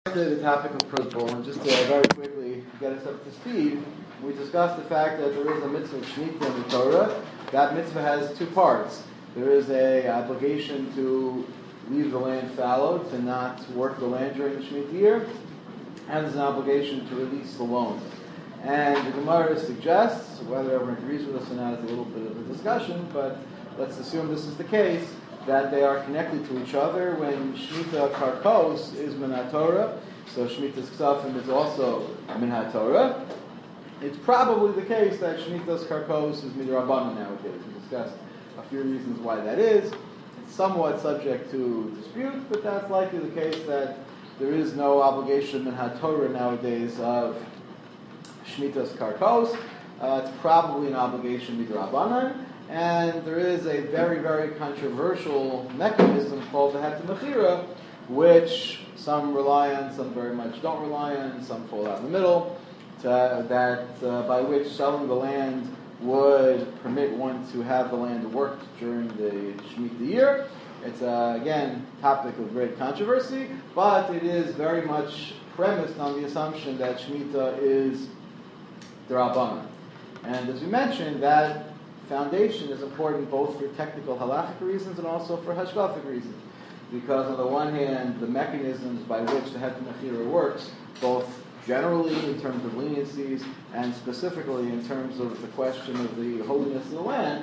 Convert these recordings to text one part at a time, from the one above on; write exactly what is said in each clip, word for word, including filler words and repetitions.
The topic of Prozbul, and just to very quickly get us up to speed, we discussed the fact that there is a mitzvah Shemitah in the Torah. That mitzvah has two parts. There is a obligation to leave the land fallow, to not work the land during the Shemitah year, and there's an obligation to release the loan. And the Gemara suggests, whether everyone agrees with us or not is a little bit of a discussion, but let's assume this is the case, that they are connected to each other. When Shemitah Karkos is Min HaTorah, so Shemitah's Ksafim is also Min HaTorah. It's probably the case that Shemitah's Karkos is Midrabanan nowadays. We discussed a few reasons why that is. It's somewhat subject to dispute, but that's likely the case that there is no obligation Min HaTorah nowadays of Shemitah's Karkos. Uh, it's probably an obligation Midrabanan. And there is a very, very controversial mechanism called the Heter Mechira, which some rely on, some very much don't rely on, some fall out in the middle, to, that uh, by which selling the land would permit one to have the land worked during the Shemitah year. It's, uh, again, topic of great controversy, but it is very much premised on the assumption that Shemitah is D'Rabbanan. And as we mentioned, that foundation is important both for technical halachic reasons and also for hashkafic reasons. Because on the one hand, the mechanisms by which the Heter Mechira works, both generally in terms of leniencies and specifically in terms of the question of the holiness of the land,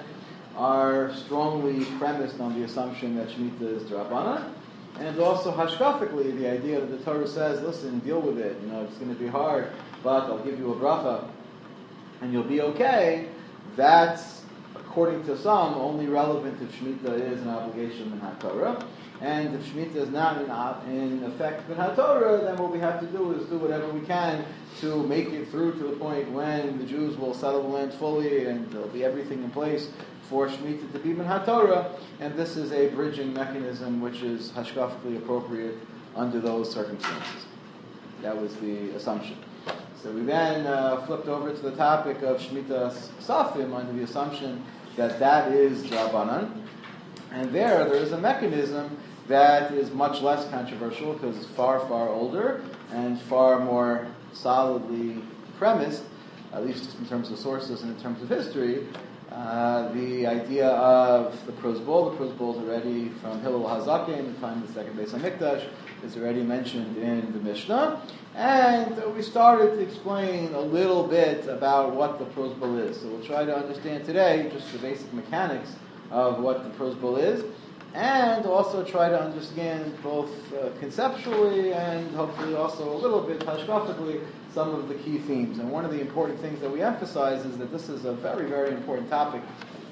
are strongly premised on the assumption that Shemitah is D'Rabbanan. And also hashkafically, the idea that the Torah says, listen, deal with it, you know, it's going to be hard, but I'll give you a bracha and you'll be okay. That's, according to some, only relevant if Shemitah is an obligation Min HaTorah. And if Shemitah is not in, in effect Min HaTorah, then what we have to do is do whatever we can to make it through to the point when the Jews will settle the land fully and there'll be everything in place for Shemitah to be Min HaTorah. And this is a bridging mechanism which is hashkafically appropriate under those circumstances. That was the assumption. So we then uh, flipped over to the topic of Shemitah's Ksafim under the assumption that that is D'Rabbanan. And there, there is a mechanism that is much less controversial because it's far, far older and far more solidly premised, at least in terms of sources and in terms of history. Uh, the idea of the Prozbul, the Prozbul is already from Hillel HaZaken, the time of the second Beis HaMikdash, is already mentioned in the Mishnah. And we started to explain a little bit about what the Prozbul is. So we'll try to understand today just the basic mechanics of what the Prozbul is, and also try to understand both uh, conceptually and hopefully also a little bit hashkafically some of the key themes. And one of the important things that we emphasize is that this is a very, very important topic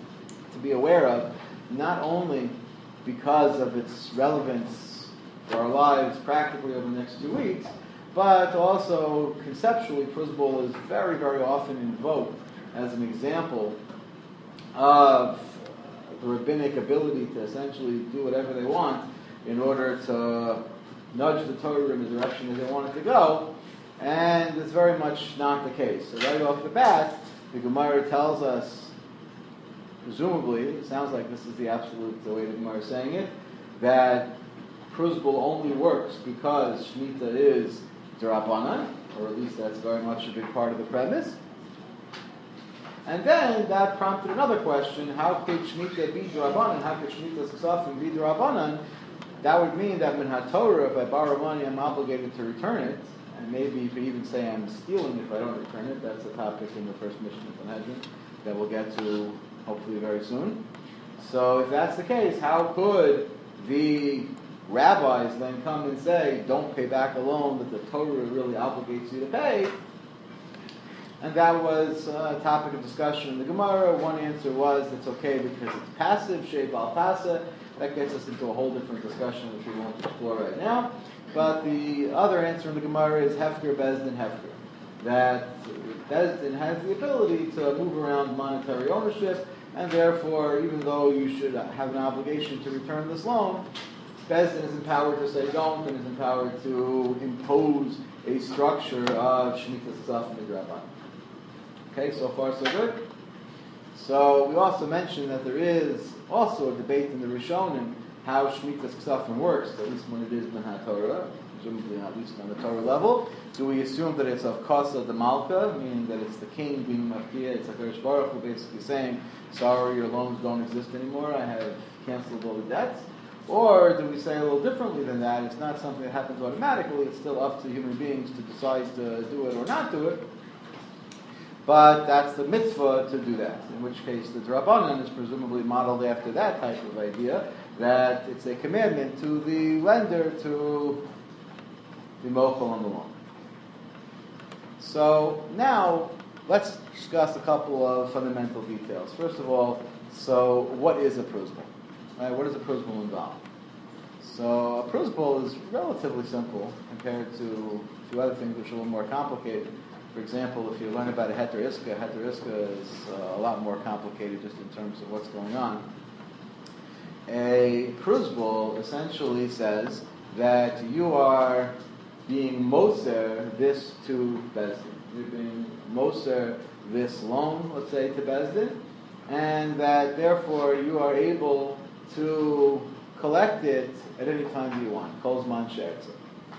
to be aware of, not only because of its relevance for our lives practically over the next two weeks, but also conceptually, Prozbul is very, very often invoked as an example of the rabbinic ability to essentially do whatever they want in order to nudge the Torah in the direction that they want it to go, and it's very much not the case. So right off the bat, the Gemara tells us, presumably, it sounds like this is the absolute the way the Gemara is saying it, that Prozbul only works because Shemitah is D'Rabbanan, or at least that's very much a big part of the premise. And then that prompted another question: how could Shemitah be D'Rabbanan? How could Shemitah's Ksafim be D'Rabbanan? That would mean that Min HaTorah, if I borrow money, I'm obligated to return it, and maybe you could even say I'm stealing if I don't return it. That's a topic in the first mission of the Sanhedrin that we'll get to hopefully very soon. So if that's the case, how could the rabbis then come and say, don't pay back a loan that the Torah really obligates you to pay? And that was a topic of discussion in the Gemara. One answer was it's okay because it's passive, shei bal pasa. That gets us into a whole different discussion which we won't explore right now. But the other answer in the Gemara is hefker, bezdin, hefker. That bezdin has the ability to move around monetary ownership, and therefore, even though you should have an obligation to return this loan, Bezdin is empowered to say don't, and is empowered to impose a structure of Shemitah's Ksafim D'Rabbanan. Okay, so far so good. So we also mentioned that there is also a debate in the Rishonim how Shemitah's Ksafim works, at least when it is Min HaTorah. presumably at least on the Torah level. Do we assume that it's of Kasa de Malka, meaning that it's the king being Mafkiya, it's HaKadosh Baruch Hu basically saying, sorry, your loans don't exist anymore, I have canceled all the debts? Or do we say a little differently than that? It's not something that happens automatically, it's still up to human beings to decide to do it or not do it. But that's the mitzvah to do that, in which case the Drabanan is presumably modeled after that type of idea, that it's a commandment to the lender to be mochel on the loan. So now let's discuss a couple of fundamental details. First of all, so what is a prusbul? Right, what does a prusbul involve? So a prusbul is relatively simple compared to a few other things which are a little more complicated. For example, if you learn about a heter iska, heter iska is uh, a lot more complicated just in terms of what's going on. A prusbul essentially says that you are being moser this to Bezdin. You're being moser this loan, let's say, to Bezdin, and that therefore you are able to collect it at any time you want. Kol zman she'ertzeh.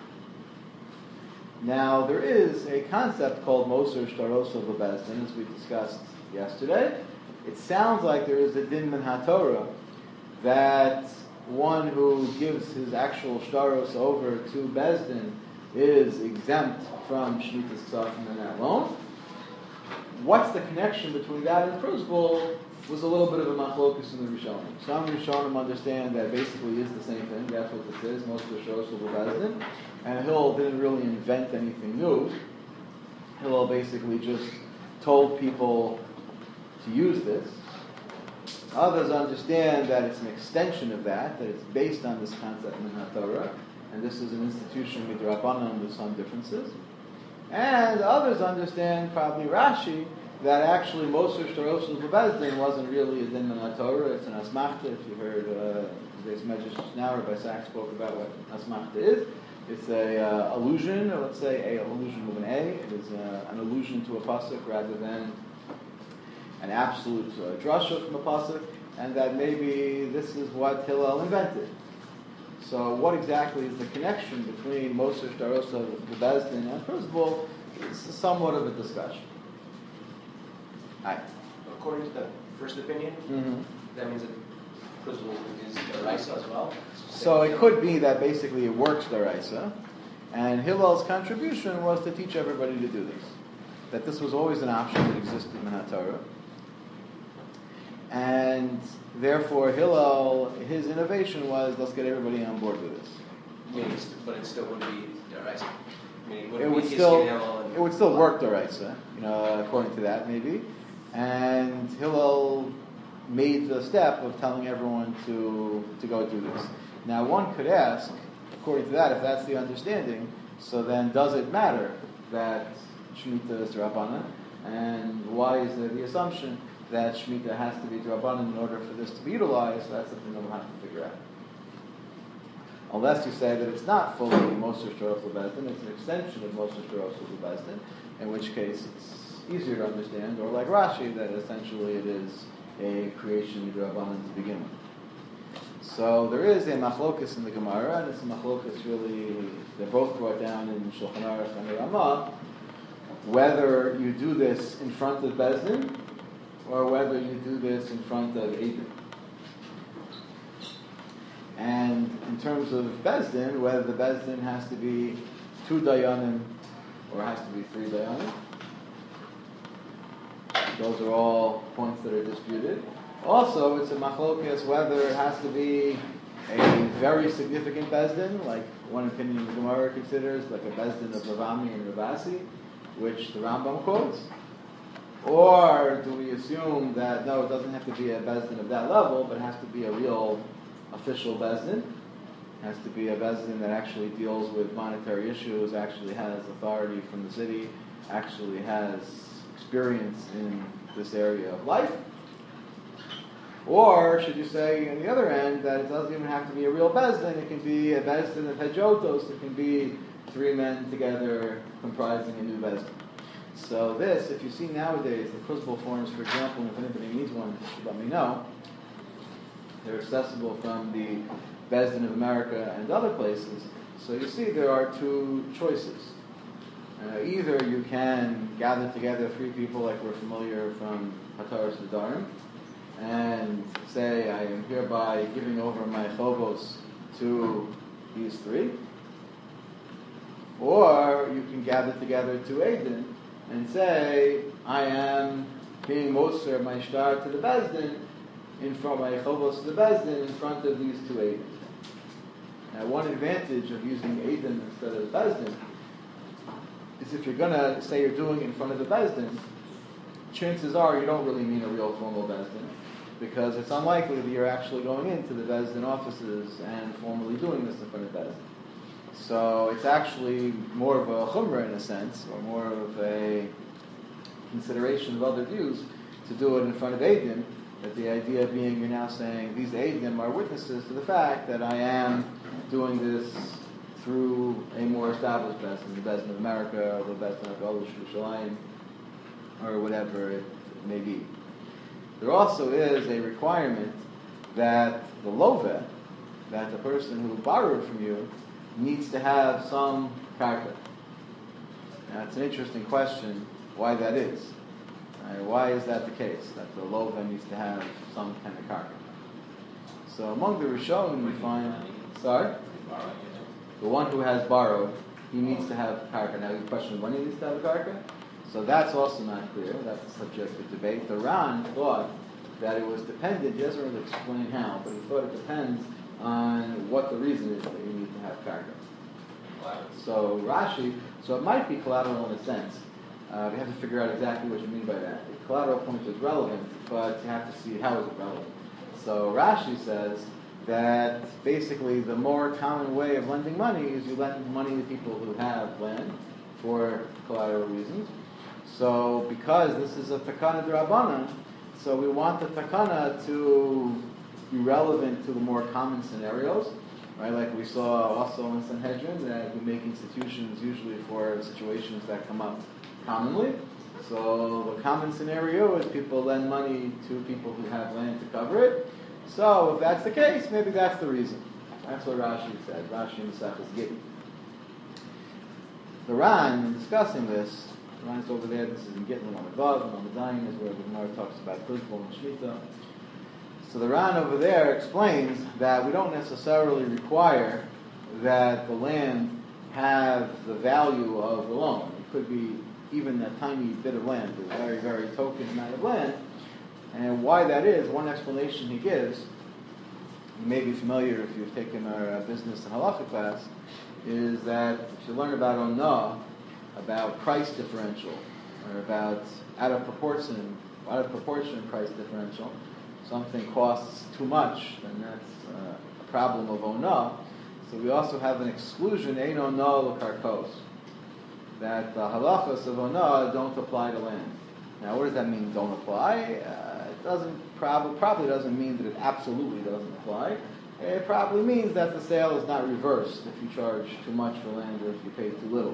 Now, there is a concept called Moser Shtarosav Bezdin, as we discussed yesterday. It sounds like there is a din min haTorah that one who gives his actual shtaros over to Bezdin is exempt from Shmitas Ksafim and that loan. What's the connection between that and prusbul was a little bit of a machlokus in the Rishonim. Some Rishonim understand that basically is the same thing. That's what this is, Moser Shtarosav Bezdin. And Hillel didn't really invent anything new. Hillel basically just told people to use this. Others understand that it's an extension of that, that it's based on this concept in HaTorah, and this is an institution with Rabbanan with some differences. And others understand, probably Rashi, that actually Moser Shtarosav Bezdin wasn't really a din in HaTorah, it's an asmachta. If you heard uh, today's Medrash now, Rabbi Sachs spoke about what asmachta is. It's a uh, allusion, or let's say a allusion with an A. It is uh, an allusion to a pasuk rather than an absolute uh, drasha from a pasuk, and that maybe this is what Hillel invented. So, what exactly is the connection between Moser Shtarosav Bezdin and prusbul? It's somewhat of a discussion. Hi. According to the first opinion, mm-hmm. that means that prusbul is deraisa as well. So it could be that basically it works deraisa, and Hillel's contribution was to teach everybody to do this. That this was always an option that existed in HaTorah. And therefore Hillel, his innovation was, let's get everybody on board with this. Meaning, but it still wouldn't be deraisa. Meaning, it, it would be still and it would still work deraisa, you know, according to that maybe. And Hillel made the step of telling everyone to to go do this. Now, one could ask, according to that, if that's the understanding, so then does it matter that Shemitah is Rabbanan? And why is there the assumption that Shemitah has to be Rabbanan in order for this to be utilized? So that's something that we'll have to figure out. Unless you say that it's not fully Moser Shtarosav Bezdin, it's an extension of Moser Shtarosav Bezdin, in which case it's easier to understand, or like Rashi, that essentially it is a creation of Rabbanan to begin with. So there is a machlokus in the Gemara, and it's a machlokus really, they're both brought down in Shulchan Aruch and the Ramah, whether you do this in front of Bezdin, or whether you do this in front of Eidim. And in terms of Bezdin, whether the Bezdin has to be two Dayanim, or has to be three Dayanim. Those are all points that are disputed. Also, it's a machlokas whether it has to be a very significant Bezdin, like one opinion the Gemara considers, like a Bezdin of Ravami and Ravasi, which the Rambam quotes. Or do we assume that, no, it doesn't have to be a Bezdin of that level, but it has to be a real official Bezdin. It has to be a Bezdin that actually deals with monetary issues, actually has authority from the city, actually has experience in this area of life. Or should you say, on the other end, that it doesn't even have to be a real Bezdin, it can be a Bezdin of Hedjotos, it can be three men together comprising a new Bezdin. So this, if you see nowadays, the prusbul forms, for example, if anybody needs one, let me know. They're accessible from the Bezdin of America and other places. So you see there are two choices. Uh, either you can gather together three people like we're familiar from Hataras Nedarim and say, I am hereby giving over my chovos to these three. Or you can gather together two Eidin and say, I am being moser my shtar to the Bezdin, in front of my chovos to the Bezdin, in front of these two Eidin. Now one advantage of using Eidin instead of Bezdin is if you're going to say you're doing it in front of the Bezdin, chances are you don't really mean a real formal Bezdin, because it's unlikely that you're actually going into the Bezdin offices and formally doing this in front of Bezdin. So it's actually more of a chumrah in a sense, or more of a consideration of other views to do it in front of Eidim, that the idea being you're now saying these Eidim are witnesses to the fact that I am doing this through a more established Bezdin, the Bezdin of America, or the Bezdin of Elush Yerushalayim, or whatever it may be. There also is a requirement that the loveh, that the person who borrowed from you, needs to have some karka. Now it's an interesting question why that is. Right? Why is that the case, that the loveh needs to have some kind of karka? So among the Rishonim we find, sorry? The one who has borrowed, he needs to have karka. Now the question is when he needs to have a karka? So that's also not clear. That's a subject of debate. The Ran thought that it was dependent. He doesn't really explain how, but he thought it depends on what the reason is that you need to have karka. So Rashi, so it might be collateral in a sense. Uh, we have to figure out exactly what you mean by that. The collateral point is relevant, but you have to see how is it relevant. So Rashi says that basically the more common way of lending money is you lend money to people who have land for collateral reasons. So because this is a takana d'Rabbanan, so we want the takana to be relevant to the more common scenarios, right? Like we saw also in Sanhedrin, that we make institutions usually for situations that come up commonly. So the common scenario is people lend money to people who have land to cover it. So if that's the case, maybe that's the reason. That's what Rashi said. Rashi himself is Gittin. The Ran, in discussing this, the Ran is over there, this is in Gittin on the Vav, and on the Dayan is where the Gemara talks about Kuzbol and Shemitah. So the Ran over there explains that we don't necessarily require that the land have the value of the loan. It could be even a tiny bit of land, a very, very token amount of land. And why that is, one explanation he gives, you may be familiar if you've taken our uh, business and halacha class, is that if you learn about onah, about price differential, or about out of proportion, out of proportion price differential, something costs too much, then that's uh, a problem of onah. So we also have an exclusion, ein onah l'karkos, that the halachos of onah don't apply to land. Now, what does that mean? Don't apply? Uh, it doesn't probably probably doesn't mean that it absolutely doesn't apply. It probably means that the sale is not reversed if you charge too much for land or if you pay too little.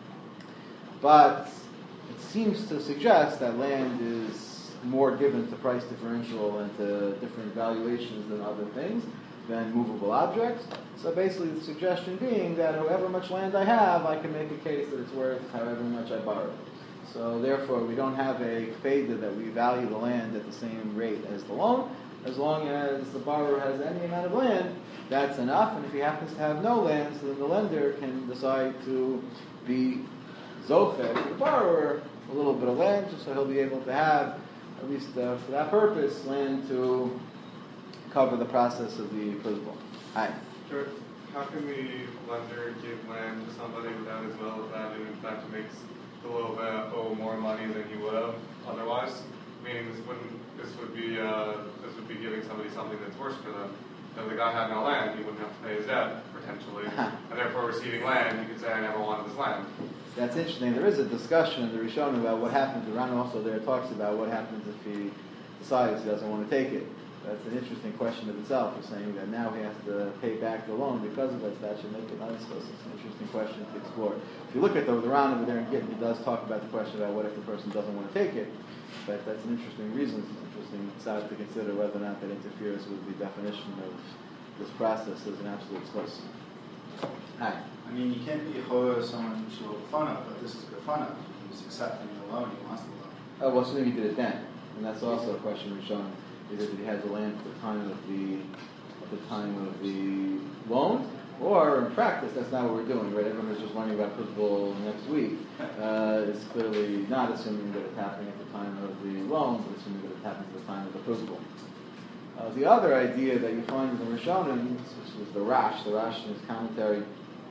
But it seems to suggest that land is more given to price differential and to different valuations than other things, than movable objects. So basically the suggestion being that however much land I have, I can make a case that it's worth however much I borrow. So therefore we don't have a kpeda that we value the land at the same rate as the loan. As long as the borrower has any amount of land, that's enough. And if he happens to have no land, so then the lender can decide to be zocheh for the borrower a little bit of land, just so he'll be able to have, at least uh, for that purpose, land to cover the process of the principal. Hi. Sure. How can the lender give land to somebody without his will if that in fact makes the loveh owe more money than he would have otherwise? Meaning this wouldn't this would be uh, this would be giving somebody something that's worse for them. If the guy had no land, he wouldn't have to pay his debt potentially, and therefore receiving land, you could say I never wanted this land. That's interesting. There is a discussion in the Rishonim about what happens. The Ran also there talks about what happens if he decides he doesn't want to take it. That's an interesting question of itself. We're saying that now he has to pay back the loan because of that statute. Make it nice. So it's an interesting question to explore. If you look at the, the Ran over there in Gittin, he does talk about the question about what if the person doesn't want to take it. But that's an interesting reason. It's an interesting side to consider whether or not that interferes with the definition of this process as an absolute source. Hi. I mean, you can't be Yehoah someone Shul B'fana, but this is B'fana. He's accepting the loan, he wants the loan. Oh, well, so maybe he did it then. And that's also a question we've shown, is that he had the land at the time of the at the time of the loan, or in practice, that's not what we're doing, right? Everyone is just learning about principle next week. Uh, it's clearly not assuming that it's happening at the time of the loan, but assuming that it happens at the time of the principle. Uh, the other idea that you find in the Rishonim, which is the Rash, the Rash in his commentary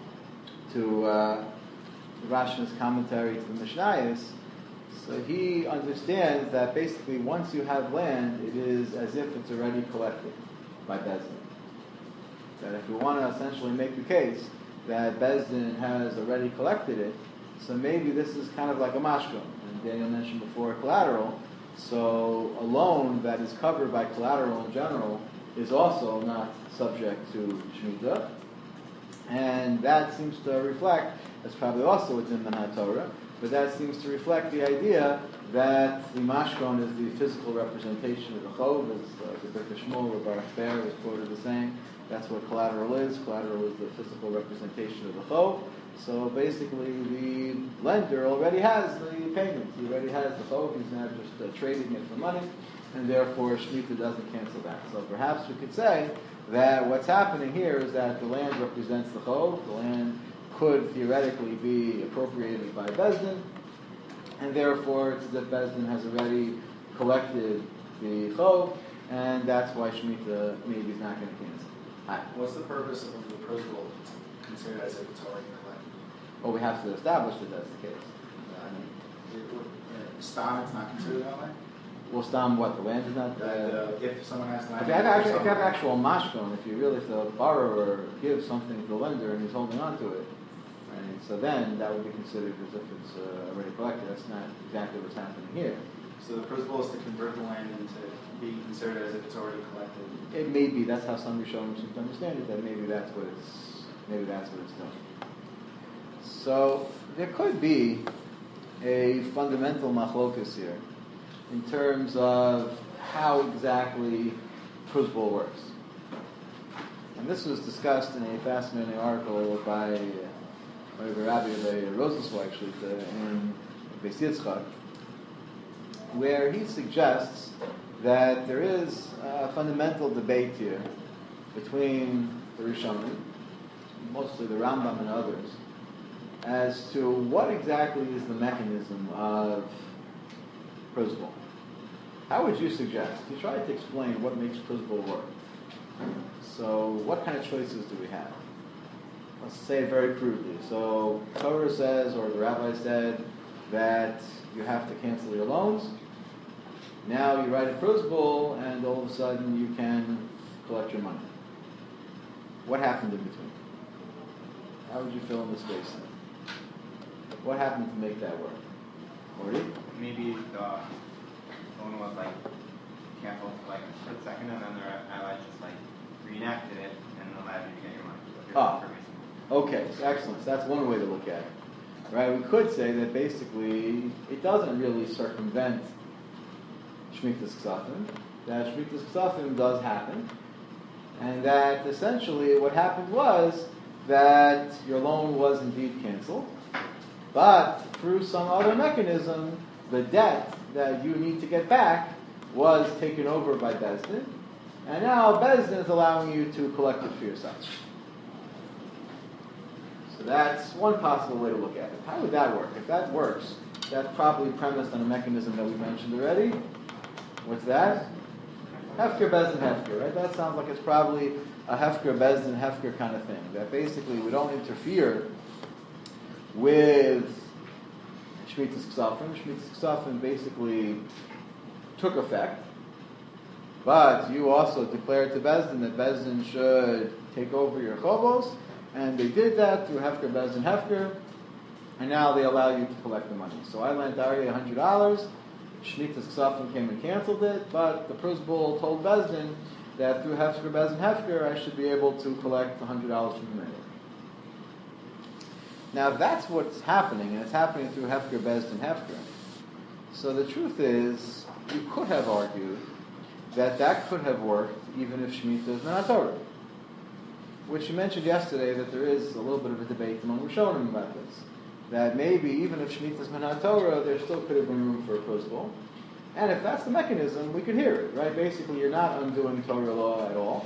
to uh, the Rash in his commentary to the Mishnayos, so he understands that basically once you have land, it is as if it's already collected by Bezdin. That if you want to essentially make the case that Bezdin has already collected it, so maybe this is kind of like a mashko. And Daniel mentioned before collateral. So a loan that is covered by collateral in general is also not subject to Shemitah. And that seems to reflect, that's probably also within the Torah, but that seems to reflect the idea that the mashkon is the physical representation of the chov, as uh, the Birkei Shmuel or Baruch Ber was quoted as saying. That's what collateral is. Collateral is the physical representation of the chov. So basically, the lender already has the payment. He already has the chov. He's now just uh, trading it for money, and therefore Shemitah doesn't cancel that. So perhaps we could say that what's happening here is that the land represents the chov. The land could theoretically be appropriated by Bezdin, and therefore it's as if Bezdin has already collected the chov, and that's why Shemitah maybe is not going to cancel. Hi. What's the purpose of the principle considered as if it's already collected? Well, we have to establish that that's the case. I mean, it would, uh, Stam, it's not considered that way? Well, Stam, what, the land is not... Uh, That, uh, if someone has land... If you have, actually, if you have actual mashkon, if you really, if the borrower gives something to the lender and he's holding on to it, right, so then that would be considered as if it's uh, already collected. That's not exactly what's happening here. So the principle is to convert the land into being considered as if it's already collected. It may be, that's how some Rishonim seem to understand it, that maybe that's what it's, maybe that's what it's doing. So there could be a fundamental machlokas here in terms of how exactly Kruzbul works. And this was discussed in a fascinating article by, uh, by Rabbi Rosenzweig actually in Beis Yitzchak, where he suggests that there is a fundamental debate here between the Rishonim, mostly the Rambam and others, as to what exactly is the mechanism of Kruzbul. How would you suggest? You try to explain what makes Kruzbul work. So what kind of choices do we have? Let's say it very crudely. So Torah says, or the rabbi said, that you have to cancel your loans. Now you write a Kruzbul, and all of a sudden you can collect your money. What happened in between? How would you fill in the space then? What happened to make that work? Morty? Maybe the loan was like canceled for like a split second, and then the rabbi just like reenacted it and allowed you to get your money. Ah, okay, so excellent. So that's one way to look at it. Right? We could say that basically it doesn't really circumvent Shemitah's Ksafim, that Shemitah's Ksafim does happen, and that essentially what happened was that your loan was indeed canceled, but through some other mechanism, the debt that you need to get back was taken over by Bezdin, and now Bezdin is allowing you to collect it for yourself. So that's one possible way to look at it. How would that work? If that works, that's probably premised on a mechanism that we mentioned already. What's that? Hefker, Bezdin, Hefker, right? That sounds like it's probably a Hefker, Bezdin, Hefker kind of thing. That basically we don't interfere with Shemitah's Ksafim. Shemitah's Ksafim basically took effect, but you also declared to Bezdin that Bezdin should take over your chovos, and they did that through Hefker, Bezdin, Hefker, and now they allow you to collect the money. So I lent Aryeh one hundred dollars, Shemitah's Ksafim came and canceled it, but the Kruzbul told Bezdin that through Hefker, Bezdin, Hefker, I should be able to collect one hundred dollars from the neighbor. Now, if that's what's happening, and it's happening through Hefker, Bezdin, Hefker, so the truth is, you could have argued that that could have worked even if Shemitah is not Torah. which you mentioned yesterday that there is a little bit of a debate among Rishonim about this. That maybe even if Shemitah is Min Torah, there still could have been room for a principle. And if that's the mechanism, we could hear it, right? Basically, you're not undoing Torah law at all.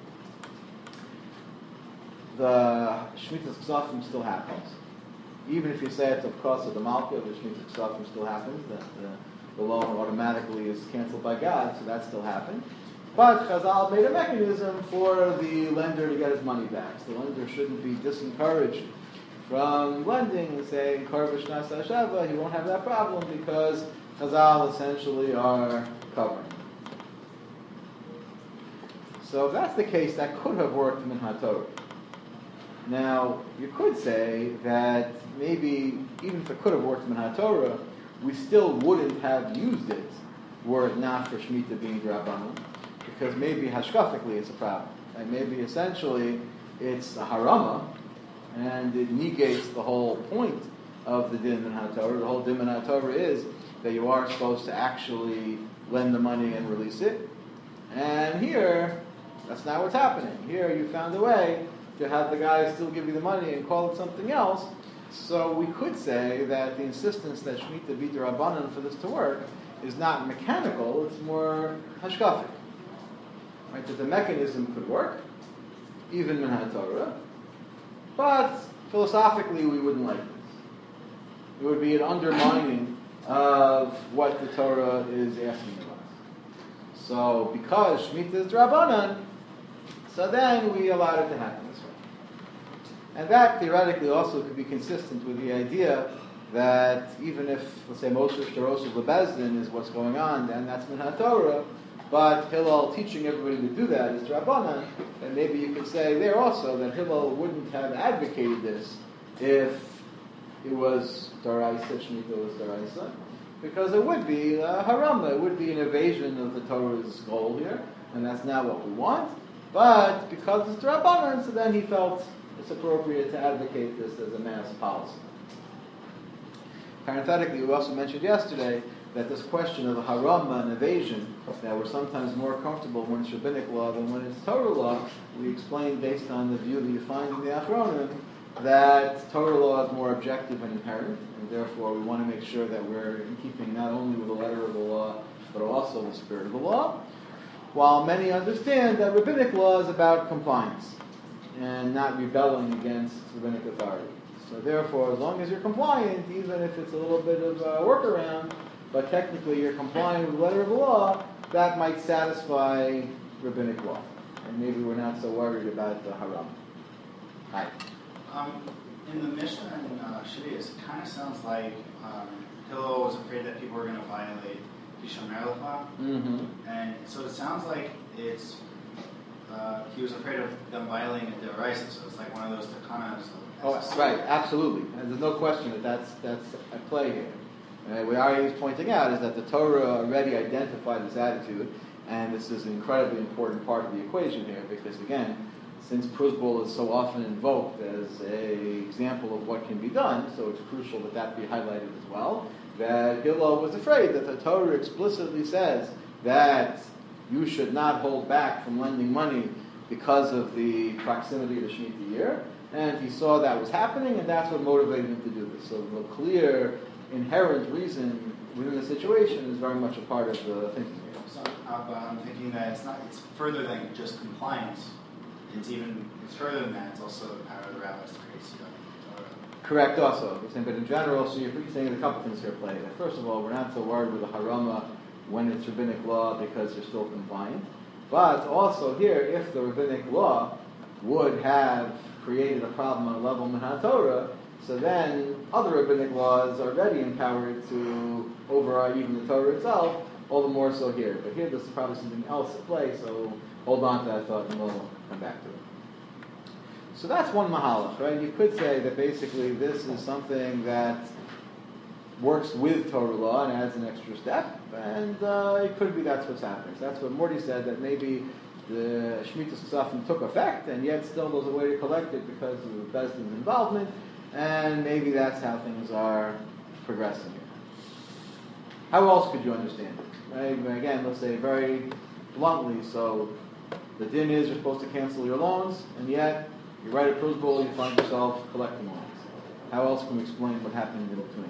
The Shemitah Ksafim still happens. Even if you say it's of course of the Malka, the Shemitah Ksafim still happens. That the, the law automatically is canceled by God, so that still happened. But Chazal made a mechanism for the lender to get his money back. So the lender shouldn't be disencouraged from lending and saying, Korvish Nasa Shava, he won't have that problem because Chazal essentially are covering. So if that's the case, that could have worked in HaTorah. Now, you could say that maybe, even if it could have worked in HaTorah, we still wouldn't have used it were it not for Shemitah being Drabanan, because maybe hashkafically it's a problem. And maybe essentially it's a harama, and it negates the whole point of the din in HaTorah. The whole din in HaTorah is that you are supposed to actually lend the money and release it. And here, that's not what's happening. Here you found a way to have the guy still give you the money and call it something else. So we could say that the insistence that Shemitah be D'Rabbanan for this to work is not mechanical, it's more hashkafic. Right? That the mechanism could work, even in HaTorah, but philosophically we wouldn't like this. It would be an undermining of what the Torah is asking of us. So because Shemitah is D'Rabbanan, so then we allowed it to happen this way. And that theoretically also could be consistent with the idea that even if, let's say, Moshe Shtarosh of Lebezdin is what's going on, then that's Min HaTorah, but Hillel teaching everybody to do that is D'Rabbanan, then maybe you could say there also that Hillel wouldn't have advocated this if it was Daraisa, Shemitah was Daraisa, because it would be a harama, it would be an evasion of the Torah's goal here, and that's not what we want. But because it's D'Rabbanan, so then he felt it's appropriate to advocate this as a mass policy. Parenthetically, we also mentioned yesterday that this question of harama and evasion, that we're sometimes more comfortable when it's rabbinic law than when it's Torah law, we explained based on the view that you find in the Achronim, that Torah law is more objective and inherent, and therefore we want to make sure that we're in keeping not only with the letter of the law, but also the spirit of the law. While many understand that rabbinic law is about compliance and not rebelling against rabbinic authority. So therefore, as long as you're compliant, even if it's a little bit of a workaround, but technically you're complying with the letter of the law, that might satisfy rabbinic law. And maybe we're not so worried about the haram. Hi. Um, in the Mishnah and uh, Shvius, it kind of sounds like um, Hillel was afraid that people were going to violate Hishomer Lecha, Mm-hmm. and so it sounds like it's uh, he was afraid of them violating a D'Oraisa, so it's like one of those takanas. Oh, right, absolutely. And there's no question that that's, that's at play here. Uh, what Ari is pointing out is that the Torah already identified this attitude, and this is an incredibly important part of the equation here, because again, since Pruzbul is so often invoked as an example of what can be done, so it's crucial that that be highlighted as well, that Hillel was afraid that the Torah explicitly says that you should not hold back from lending money because of the proximity of the Shemitah year, and he saw that was happening, and that's what motivated him to do this. So the clear, inherent reason within the situation is very much a part of the thinking here. So uh, but I'm thinking that it's not. It's further than just compliance. It's even. It's further than that. It's also the power of the rabbis to create Siyam Torah. Correct also. But in general, so you're saying a couple things here at play. First of all, we're not so worried with the harama when it's rabbinic law because you're still compliant. But also here, if the rabbinic law would have created a problem on a level Min HaTorah, so then other rabbinic laws are already empowered to override even the Torah itself, all the more so here. But here there's probably something else at play, so hold on to that thought and we'll come back to it. So that's one mahalach, right? You could say that basically this is something that works with Torah law and adds an extra step, and uh, it could be that's what's happening. So that's what Morty said, that maybe the Shemitah Ksafim took effect, and yet still there's a way to collect it because of the Bezdin's involvement, and maybe that's how things are progressing here. How else could you understand it? Right? Again, let's say very bluntly, so the din is you're supposed to cancel your loans, and yet You write a principle, you find yourself collecting loans. How else can we explain what happened in between?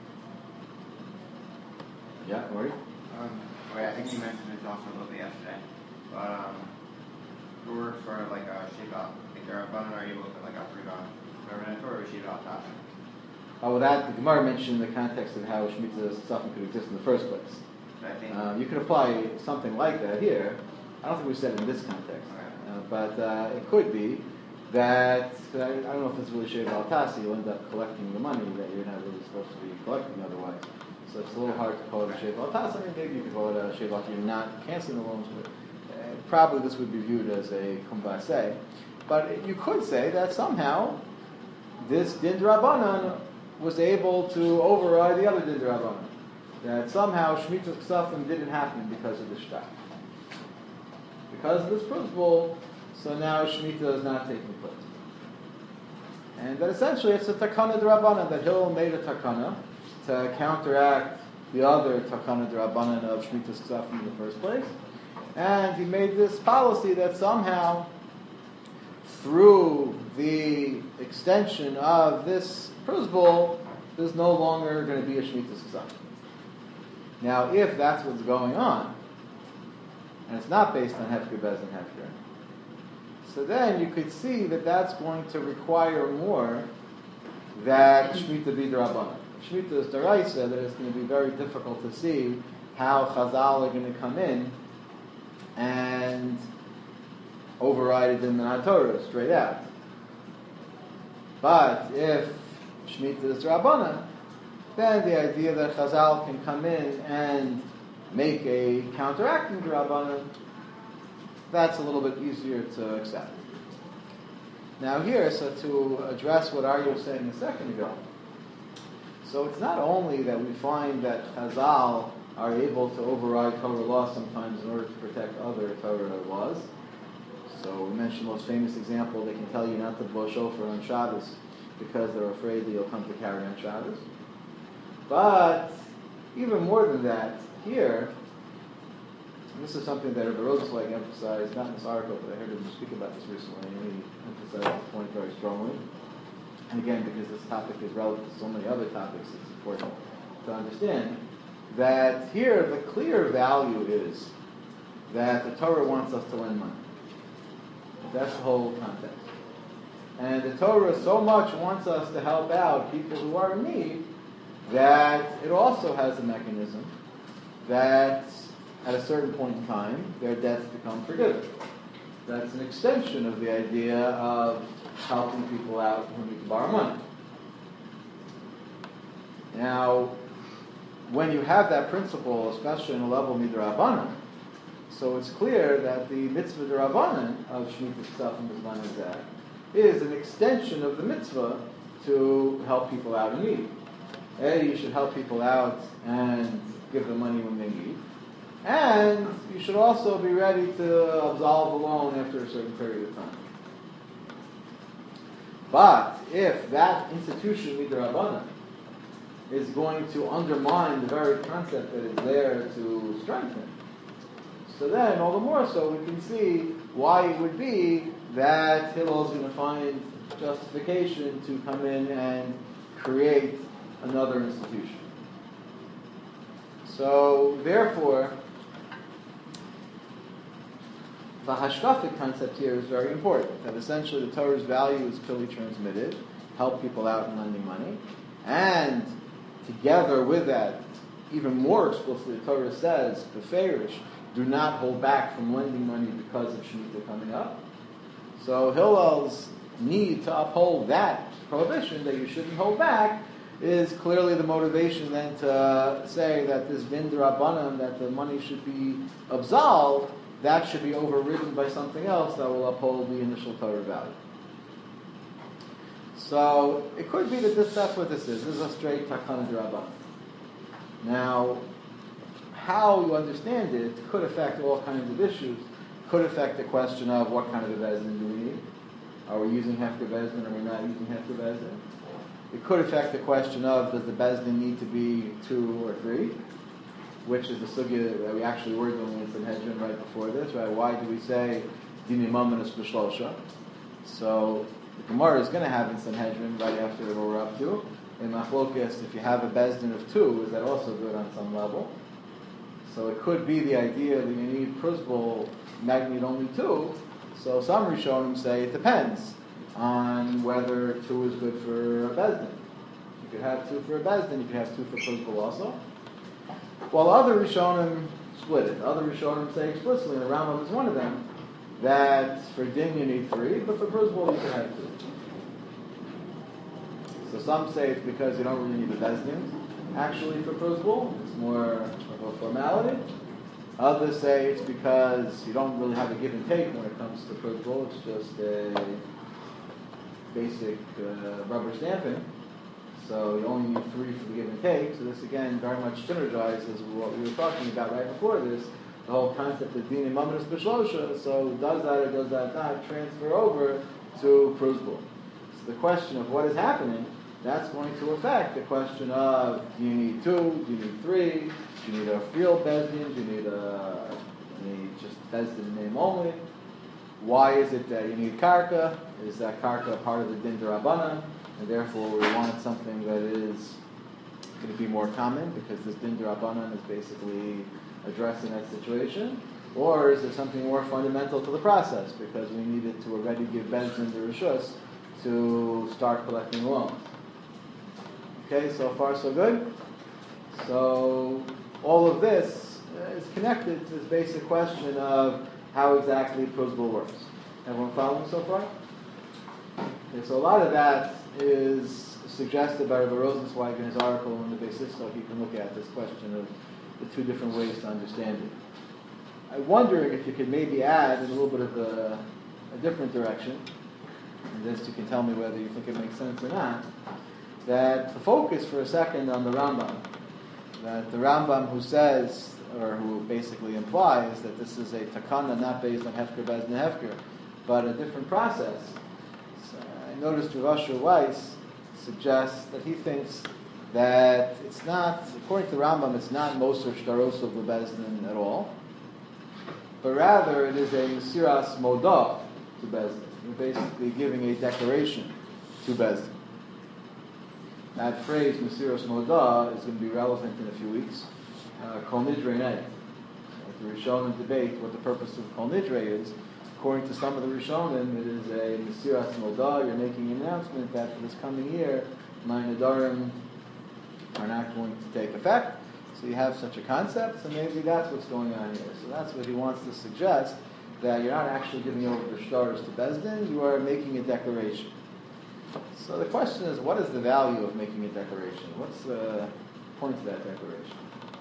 Yeah, Marty? Um, wait, I think you mentioned this also a little bit yesterday, but um, who works for like a shiva, like they're abundant, are able to like a free bond, or shiva al. Oh, well, that the Gemara mentioned in the context of how Shemitah Ksafim could exist in the first place. I think. Um, you could apply something like that here. I don't think we said it in this context, uh, but uh, it could be that I, I don't know if it's really shiva al tasi. You'll end up collecting the money that you're not really supposed to be collecting otherwise. So it's a little hard to call it a shiva al tasi. I mean, maybe you could call it a shiva al tasi. You're not canceling the loans, but uh, probably this would be viewed as a kumvaseh. But you could say that somehow this din d'Rabbanan was able to override the other din d'Rabbanan. That somehow Shemitah Ksafim didn't happen because of the shtak. Because of this principle, so now Shemitah is not taking place. And that essentially it's a takana d'Rabbanan, that Hillel made a takana to counteract the other takana d'Rabbanan of Shemitah Ksafim in the first place. And he made this policy that somehow, through the extension of this principle, there's no longer going to be a Shemitah Ksafim. Now, if that's what's going on, and it's not based on Hefker Bez and Hefker, so then you could see that that's going to require more that Shemitah be d'Rabbanan. Shemitah is d'Oraisa, that it's going to be very difficult to see how Chazal are going to come in and override it in the Torah straight out. But if Shemitah is d'Rabbanan, then the idea that Chazal can come in and make a counteracting d'Rabbanan, that's a little bit easier to accept. Now here, so to address what Arya was saying a second ago, so it's not only that we find that Chazal are able to override Torah law sometimes in order to protect other Torah laws. So we mentioned the most famous example, they can tell you not to blow shofar on Shabbos because they're afraid that you'll come to carry on Shabbos. But even more than that, here, and this is something that Rabbi Rosenzweig emphasized, not in this article, but I heard him speak about this recently, and he emphasized the point very strongly. And again, because this topic is relevant to so many other topics, it's important to understand that here the clear value is that the Torah wants us to lend money. That's the whole context. And the Torah so much wants us to help out people who are in need that it also has a mechanism that at a certain point in time their debts become forgiven. That's an extension of the idea of helping people out who need to borrow money. Now, when you have that principle, especially in a level midrabanan, so it's clear that the mitzvah d'Rabbanan of Shemitah Ksafim B'zman Hazeh is an extension of the mitzvah to help people out in need. A, you should help people out and give them money when they need. And you should also be ready to absolve a loan after a certain period of time. But if that institution, midrabanan, is going to undermine the very concept that is there to strengthen, so then all the more so we can see why it would be that Hillel is going to find justification to come in and create another institution. So therefore, the hashkafic concept here is very important, that essentially the Torah's value is clearly transmitted, help people out in lending money, and together with that, even more explicitly, the Torah says, beferish, do not hold back from lending money because of Shemitah coming up. So Hillel's need to uphold that prohibition, that you shouldn't hold back, is clearly the motivation then to say that this din d'Rabbanan, that the money should be absolved, that should be overridden by something else that will uphold the initial Torah value. So it could be that this, that's what this is. This is a straight takana d'Rabbanan. Now, how you understand it could affect all kinds of issues. Could affect the question of what kind of a bezdin do we need? Are we using hefker bezdin or are we not using hefker bezdin? It could affect the question of does the bezdin need to be two or three, which is the sugya that we actually were doing in Sanhedrin right before this, right? Why do we say dini mamanus b'shlosha? So the Gemara is going to have in Sanhedrin right after what we're up to. In Machlokas, if you have a bezdin of two, is that also good on some level? So it could be the idea that you need Pruzbul, you might need only two. So some Rishonim say it depends on whether two is good for a bezdin. You could have two for a bezdin, you could have two for Pruzbul also. While other Rishonim split it. Other Rishonim say explicitly, and the Rambam is one of them, that for din you need three, but for Pruzbul you can have two. So some say it's because you don't really need a bezdin. Actually, for Pruzbul, it's more of a formality. Others say it's because you don't really have a give and take when it comes to Pruzbul. It's just a basic uh, rubber stamping. So you only need three for the give and take. So this again very much synergizes with what we were talking about right before this, the whole concept of din imaminus b'shlosha. So does that or does that not transfer over to Pruzbul? So the question of what is happening, that's going to affect the question of do you need two, do you need three, do you need a field bezdin, do you need a you need just bezdin name only? Why is it that you need karka? Is that karka part of the din d'Rabbanan? And therefore we want something that is going to be more common because this din d'Rabbanan is basically addressing that situation? Or is there something more fundamental to the process because we needed to already give bezdin the rishus to start collecting loans? Okay, so far so good. So all of this is connected to this basic question of how exactly Pruzbul works. Everyone following so far? Okay, so a lot of that is suggested by Rabbi Rosenzweig in his article in the Beis Yitzchak. You can look at this question of the two different ways to understand it. I'm wondering if you could maybe add in a little bit of a, a different direction, and this you can tell me whether you think it makes sense or not, that the focus for a second on the Rambam, that the Rambam who says, or who basically implies that this is a takana not based on Hefker Bezdin Hefker, but a different process. So I noticed Rav Asher Weiss suggests that he thinks that it's not, according to the Rambam, it's not Moser Shtaros of the Bezdin at all, but rather it is a Mesiras Modah to Bezdin. You're basically giving a declaration to Bezdin. That phrase, Mesiras Modah, is going to be relevant in a few weeks. Kol Nidre Nei. The Rishonim debate what the purpose of Kol Nidre is. According to some of the Rishonim, it is a Mesiras Modah. You're making an announcement that for this coming year, my Nadarim are not going to take effect. So you have such a concept, so maybe that's what's going on here. So that's what he wants to suggest, that you're not actually giving over the Shtaros to Bezdin, you are making a declaration. So the question is, what is the value of making a declaration? What's the point of that declaration?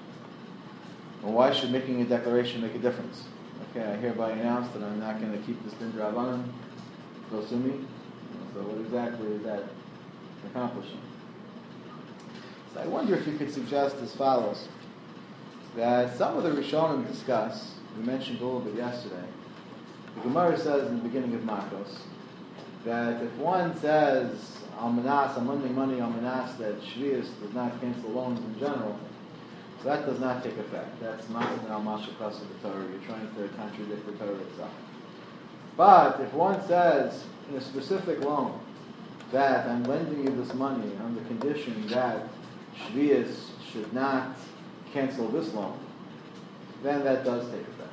Well, why should making a declaration make a difference? Okay, I hereby announce that I'm not going to keep this din d'Rabbanan. Go sue me. So what exactly is that accomplishing? So I wonder if you could suggest as follows, that some of the Rishonim discuss, we mentioned a little bit yesterday, the Gemara says in the beginning of Makos, that if one says, Almanas, I'm lending money Almanas, that Shvius does not cancel loans in general, so that does not take effect. That's Masan al Mashakas of the Torah. You're trying to contradict the Torah itself. But if one says in a specific loan that I'm lending you this money on the condition that Shvius should not cancel this loan, then that does take effect.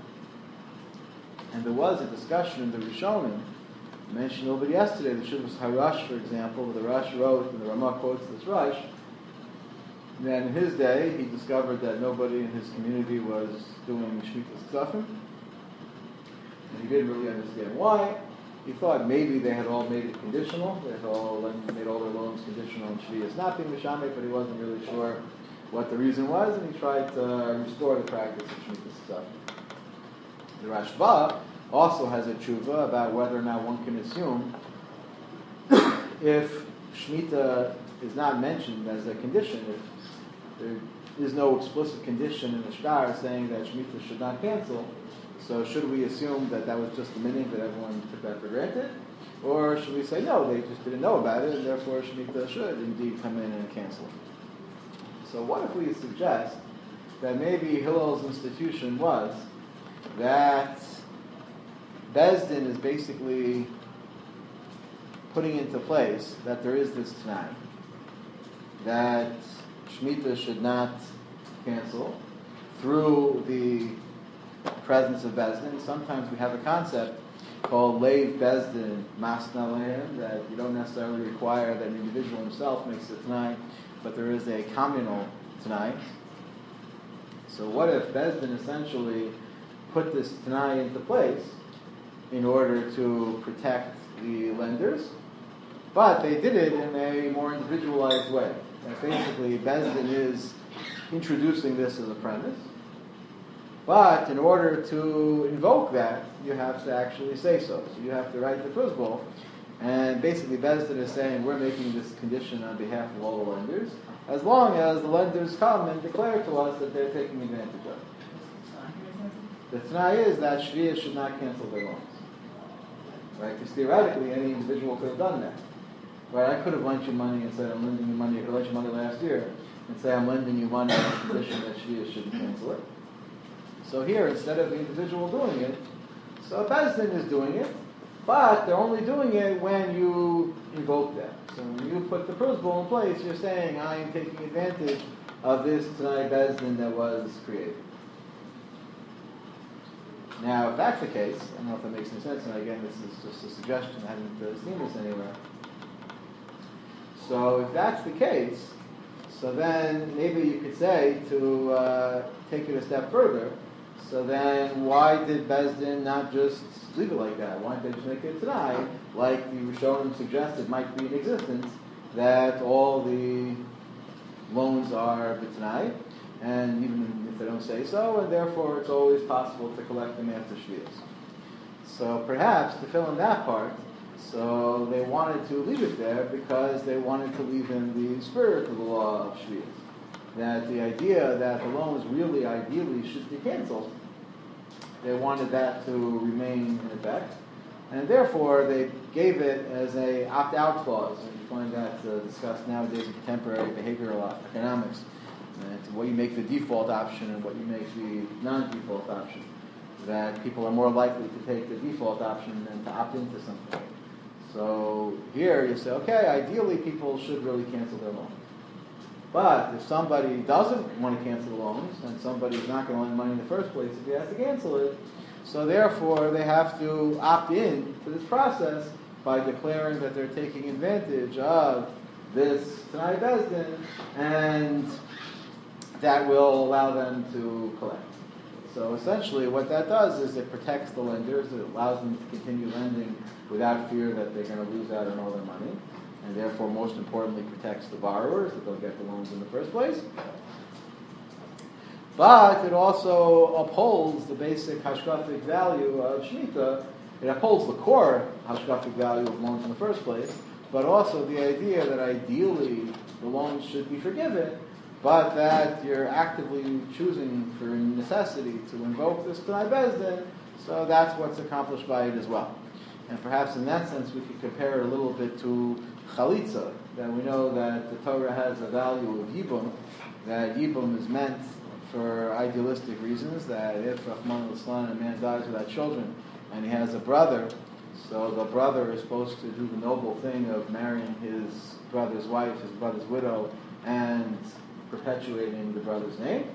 And there was a discussion in the Rishonim, I mentioned a little bit yesterday, the Shuvas Harash, for example, where the Rash wrote, and the Ramah quotes this Rash, that in his day, he discovered that nobody in his community was doing Shmitas Ksafim, and he didn't really understand why. He thought maybe they had all made it conditional, they had all made all their loans conditional and Shvius not being Mishamek, but he wasn't really sure what the reason was, and he tried to restore the practice of Shmitas Ksafim. The Rashba also has a tshuva about whether or not one can assume if Shemitah is not mentioned as a condition, if there is no explicit condition in the shtar saying that Shemitah should not cancel, so should we assume that that was just the meaning that everyone took that for granted? Or should we say, no, they just didn't know about it, and therefore Shemitah should indeed come in and cancel it? So what if we suggest that maybe Hillel's institution was that Bezdin is basically putting into place that there is this Tanai, that Shemitah should not cancel through the presence of Bezdin. Sometimes we have a concept called Leiv Bezdin Masna Lehem, that you don't necessarily require that an individual himself makes the Tanai, but there is a communal Tanai. So what if Bezdin essentially put this Tanai into place in order to protect the lenders, but they did it in a more individualized way. That basically Bezdin is introducing this as a premise, but in order to invoke that, you have to actually say so. So you have to write the Pruzbul, and basically Bezdin is saying we're making this condition on behalf of all the lenders, as long as the lenders come and declare to us that they're taking advantage of it. The Tanai is that Shvi'ah should not cancel their loans. Right? Because theoretically, any individual could have done that. Right? I could have lent you money and said, I'm lending you money. I could have lent you money last year and say, I'm lending you money on the condition that Shvi'ah shouldn't cancel it. So here, instead of the individual doing it, so Bezdin is doing it, but they're only doing it when you invoke that. So when you put the Pruzbul in place, you're saying, I am taking advantage of this Tanai Bezdin that was created. Now, if that's the case, I don't know if that makes any sense, and again, this is just a suggestion, I haven't uh, seen this anywhere. So if that's the case, so then maybe you could say, to uh, take it a step further, so then why did Bezdin not just leave it like that? Why didn't they just make it Tanai, like the Rishonim suggested might be in existence, that all the loans are B'Tanai, and even if they don't say so, and therefore it's always possible to collect them after Shvi'as. So perhaps to fill in that part, so they wanted to leave it there because they wanted to leave in the spirit of the law of Shvi'as. That the idea that the loans really ideally should be canceled, they wanted that to remain in effect, and therefore they gave it as a opt-out clause, and you find that uh, discussed nowadays in contemporary behavioral economics. And what you make the default option and what you make the non-default option. That people are more likely to take the default option than to opt into something. So here you say, okay, ideally people should really cancel their loans. But if somebody doesn't want to cancel the loans, and somebody's not going to lend money in the first place if he has to cancel it, so therefore they have to opt in to this process by declaring that they're taking advantage of this Tanai Bezdin, and that will allow them to collect. So essentially what that does is it protects the lenders, it allows them to continue lending without fear that they're going to lose out on all their money, and therefore most importantly protects the borrowers that they'll get the loans in the first place. But it also upholds the basic hashkafic value of Shemitah. It upholds the core hashkafic value of loans in the first place, but also the idea that ideally the loans should be forgiven, but that you're actively choosing for necessity to invoke this Tanai Bezdin, so that's what's accomplished by it as well. And perhaps in that sense we could compare it a little bit to Chalitza, that we know that the Torah has a value of Yibum, that Yibum is meant for idealistic reasons, that if Rahman al-Islam, a man dies without children, and he has a brother, so the brother is supposed to do the noble thing of marrying his brother's wife, his brother's widow, and perpetuating the brother's name.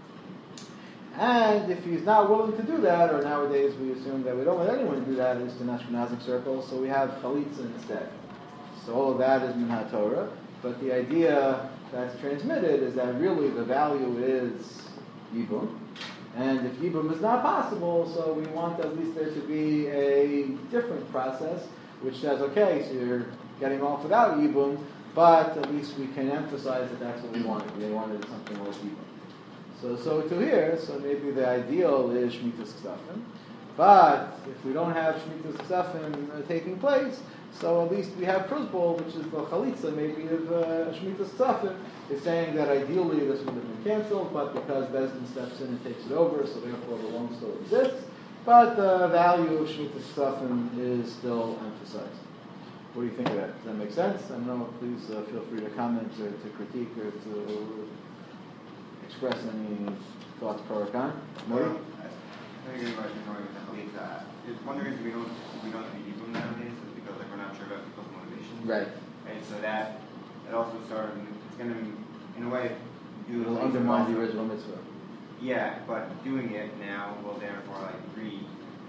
And if he's not willing to do that, or nowadays we assume that we don't let anyone do that, at least in Ashkenazic circles, so we have Chalitza instead. So all of that is Min HaTorah, but the idea that's transmitted is that really the value is Yibum. And if Yibum is not possible, so we want at least there to be a different process, which says, okay, so you're getting off without Yibum, but at least we can emphasize that that's what we wanted. We wanted something like Yibum. So, so to here, so maybe the ideal is Shemitah's Ksafim. But if we don't have Shemitah's Ksafim uh, taking place, so at least we have Pruzbul, which is the Chalitza maybe of uh, Shemitah's Ksafim, is saying that ideally this would have been canceled, but because Bezdin steps in and takes it over, so therefore the loan still exists. But the value of Shemitah's Ksafim is still emphasized. What do you think of that? Does that make sense? I don't know, please uh, feel free to comment or to critique or to express any thoughts pro or con. Well, I think everybody should know with the Chalitza. It's one of the reasons we don't we don't do Yibum nowadays is because like we're not sure about people's motivation. Right. Right, so that, that also sort of, it's going to, in a way, do It will things undermine also- the original mitzvah. Yeah, but doing it now will therefore like re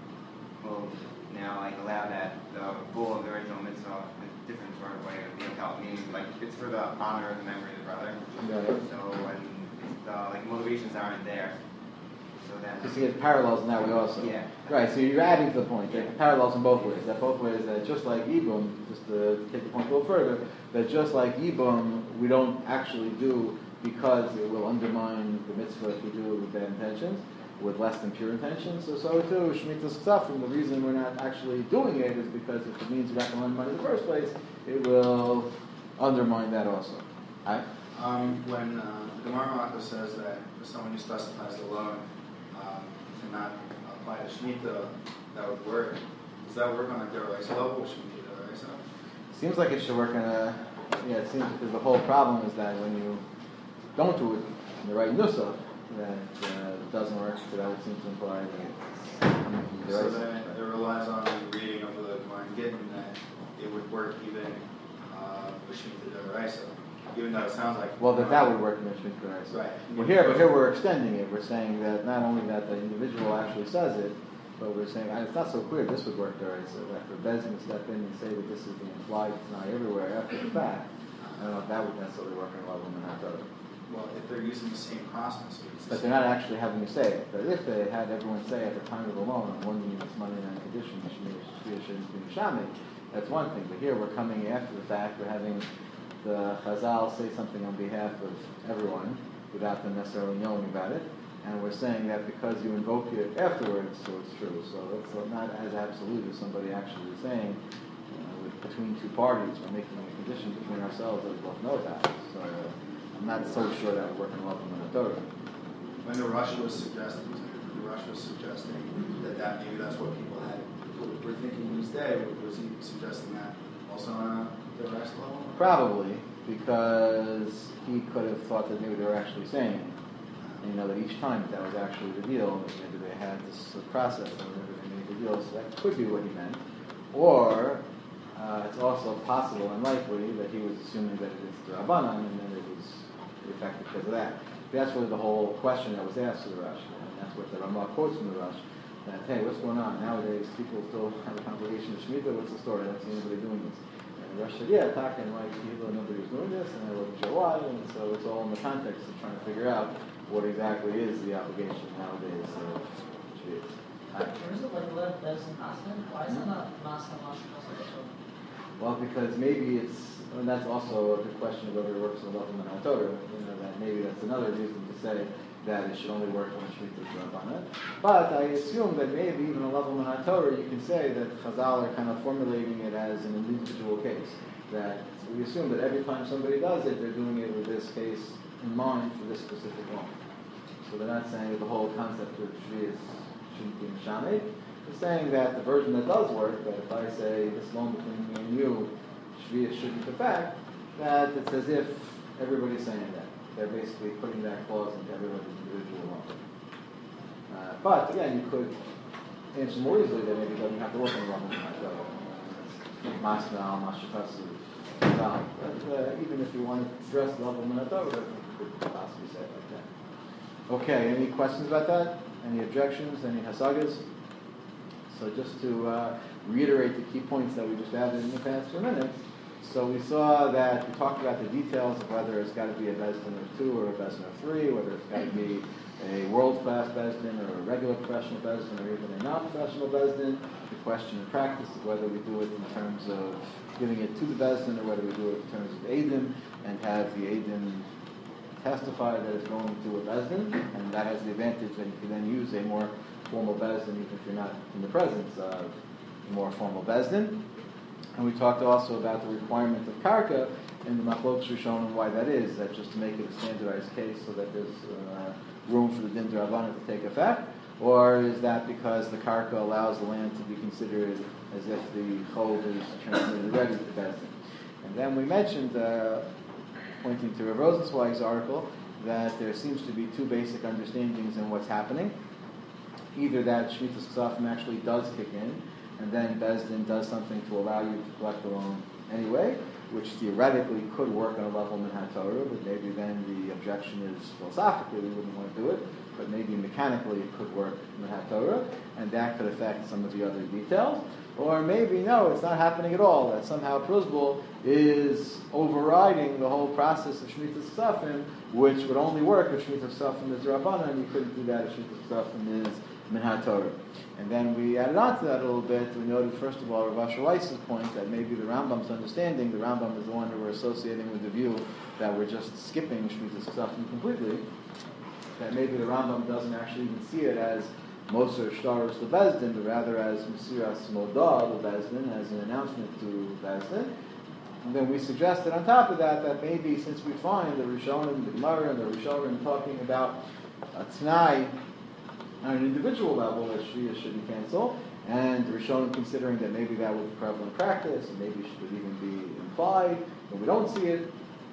will now like allow that the goal of the original mitzvah a different sort of way of being held. Meaning like it's for the honor of the memory of the brother. Right. So when the like motivations aren't there, so then You see it parallels in that way also. Yeah. Right, so you're adding to the point. That parallels in both ways. That both ways that just like Yibum, just to take the point a little further, that just like Yibum, we don't actually do because it will undermine the mitzvah if we do it with bad intentions, with less than pure intentions. So so too, Shemitah's Ksafim, the reason we're not actually doing it is because if it means we're not going to lend money in the first place, it will undermine that also. Right? Um, when uh, the Gemara Malachos says that for someone who specifies the loan um, cannot apply to Shemitah, that would work. Does that work on a Deraisa level or Shemitah Deraisa? Seems like it should work on a, yeah, it seems because the whole problem is that when you don't do it in the right nusach, that uh, it doesn't work, so that would seem to imply that it's coming from the So right then it relies on the reading of the Gemara and Gittin that it would work even uh, with Shemitah Deraisa, even though it sounds like... Well, that that would work in the Shemitah Deraisa. Right. Well, here, but here we're extending it. We're saying that not only that the individual actually says it, but we're saying, and it's not so clear this would work Deraisa, that for Bezin to step in and say that this is the implied not everywhere after the fact, I don't know if that would necessarily work in a level and not other. Well, if they're using the same process. it's the But they're same- not actually having to say it. But if they had everyone say at the time of the loan, I'm lending you this money on condition that you shouldn't be Shami, that's one thing. But here we're coming after the fact, we're having the Chazal say something on behalf of everyone without them necessarily knowing about it. And we're saying that because you invoke it afterwards, so it's true. So it's not as absolute as somebody actually saying, you know, with, between two parties, we're making a condition between ourselves that we both know about it. So I'm not so sure that would work in Love and Torah. When the Rush was suggesting, the Rush was suggesting that, that maybe that's what people had were thinking these days. Was he suggesting that also on the rest level? Probably, because he could have thought that maybe they were actually saying it. And, you know, that each time that was actually the deal, that maybe they had this process, or maybe they made the deal, so that could be what he meant. Or, uh, it's also possible and likely that he was assuming that it is the Rabbanan, and then it was effective because of that. That's really the whole question that was asked to the Rush, and that's what the Ramah quotes from the Rush, that, hey, what's going on? Nowadays, people still have a congregation of Shemitah, what's the story? I don't see anybody doing this. And the Rush said, yeah, talking like people, nobody was doing this, and I wasn't sure why, and so it's all in the context of trying to figure out what exactly is the obligation nowadays of Shemitah. Or is it like left as an aslan? Why is it not masna mashma? Well, because maybe it's, and that's also a good question of whether it works in the level of the Torah. You know, that maybe that's another reason to say that it should only work when Shemitah is Rabbanah. But I assume that maybe even a level of the Torah, you can say that Chazal are kind of formulating it as an individual case. That we assume that every time somebody does it, they're doing it with this case in mind for this specific loan. So they're not saying that the whole concept of Shvi shouldn't be Mishameh. They're saying that the version that does work, that if I say this loan between me and you, Shvi shouldn't affect, that it's as if everybody's saying that. They're basically putting that clause into everybody's individual loan. Uh, but again, you could answer more easily that maybe it doesn't have to work on the level of Masna, Mashikasu, but uh, even if you want to address the level of Minatover, you could possibly say it like that. Okay, any questions about that? Any objections? Any hasagas? So just to uh, reiterate the key points that we just added in the past few minutes. So we saw that we talked about the details of whether it's got to be a Bezdin of two or a Bezdin of three, whether it's got to be a world-class Bezdin or a regular professional Bezdin or even a non-professional Bezdin. The question in practice is whether we do it in terms of giving it to the Bezdin or whether we do it in terms of Eidim and have the Eidim testify that it's going to a Bezdin, and that has the advantage that you can then use a more formal Bezdin even if you're not in the presence of a more formal Bezdin. And we talked also about the requirement of Karka in the Machlokes Rishonim and why that is, that just to make it a standardized case so that there's uh, room for the Din D'Rabbanan to take effect, or is that because the Karka allows the land to be considered as if the Chol is translated ready to Bezdin. And then we mentioned, uh, pointing to Rav Rosenzweig's article, that there seems to be two basic understandings in what's happening. Either that Shemitah's Ksafim actually does kick in, and then Bezdin does something to allow you to collect the loan anyway, which theoretically could work on a level of Minhat Torah, but maybe then the objection is philosophically we wouldn't want to do it, but maybe mechanically it could work Minhat Torah, and that could affect some of the other details. Or maybe, no, it's not happening at all, that somehow Pruzbul is overriding the whole process of Shemitah Ksafim, which would only work if Shemitah Ksafim is Rabbanan, and you couldn't do that if Shemitah Ksafim is Minhat Torah. And then we added on to that a little bit. We noted, first of all, Rav Asher Weiss's point that maybe the Rambam's understanding, the Rambam is the one who we're associating with the view that we're just skipping Shemitah Ksafim completely, that maybe the Rambam doesn't actually even see it as Moser Shtaros to Bezdin, but rather as Mesiras Modah to Bezdin, as an announcement to Bezdin. And then we suggested on top of that that maybe since we find the Rishonim, the Gemara, and the Rishonim talking about a Tanai on an individual level that Shviyah should be canceled, and the Rishonim considering that maybe that would be prevalent practice, and maybe it should even be implied, but we don't see it.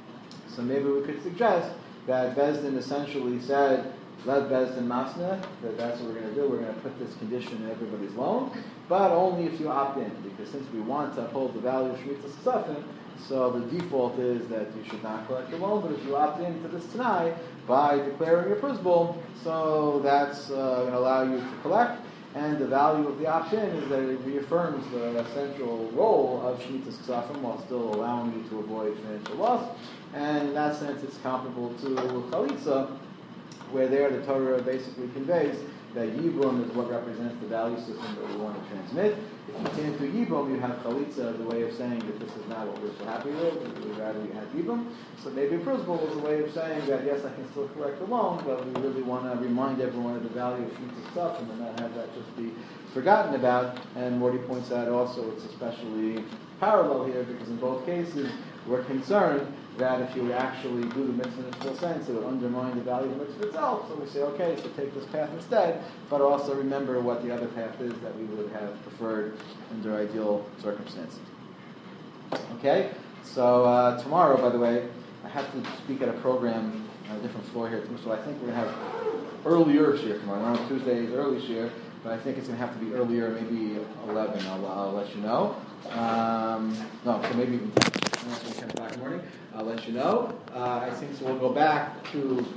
So maybe we could suggest that Bezdin essentially said, let Bezdin Masna, that that's what we're going to do. We're going to put this condition in everybody's loan, but only if you opt in, because since we want to uphold the value of Shemitah Ksafim, so the default is that you should not collect the loan, but if you opt into this tonight by declaring your Pruzbul, so that's uh, going to allow you to collect, and the value of the opt-in is that it reaffirms the central role of Shemitah Ksafim while still allowing you to avoid financial loss, and in that sense it's comparable to Chalitza, where there the Torah basically conveys that Yibum is what represents the value system that we want to transmit. If you can't do Yibum, you have Chalitza as a way of saying that this is not what we're so happy with, that we'd rather you had Yibum. So maybe Pruzbul is a way of saying that, yes, I can still collect the loan, but we really want to remind everyone of the value of Shemitah stuff and not have that just be forgotten about. And Morty points out also it's especially parallel here because in both cases we're concerned that if you actually do the mitzvah in its full sense, it would undermine the value of the mitzvah itself. So we say, okay, so take this path instead, but also remember what the other path is that we would have preferred under ideal circumstances. Okay, so uh, tomorrow, by the way, I have to speak at a program on a different floor here, so I think we're going to have earlier shir tomorrow. We're on Tuesday is early shir, but I think it's going to have to be earlier, maybe eleven. I'll, I'll let you know. Um, no, so maybe even ten o'clock in the morning. I'll let you know. Uh, I think so. We'll go back to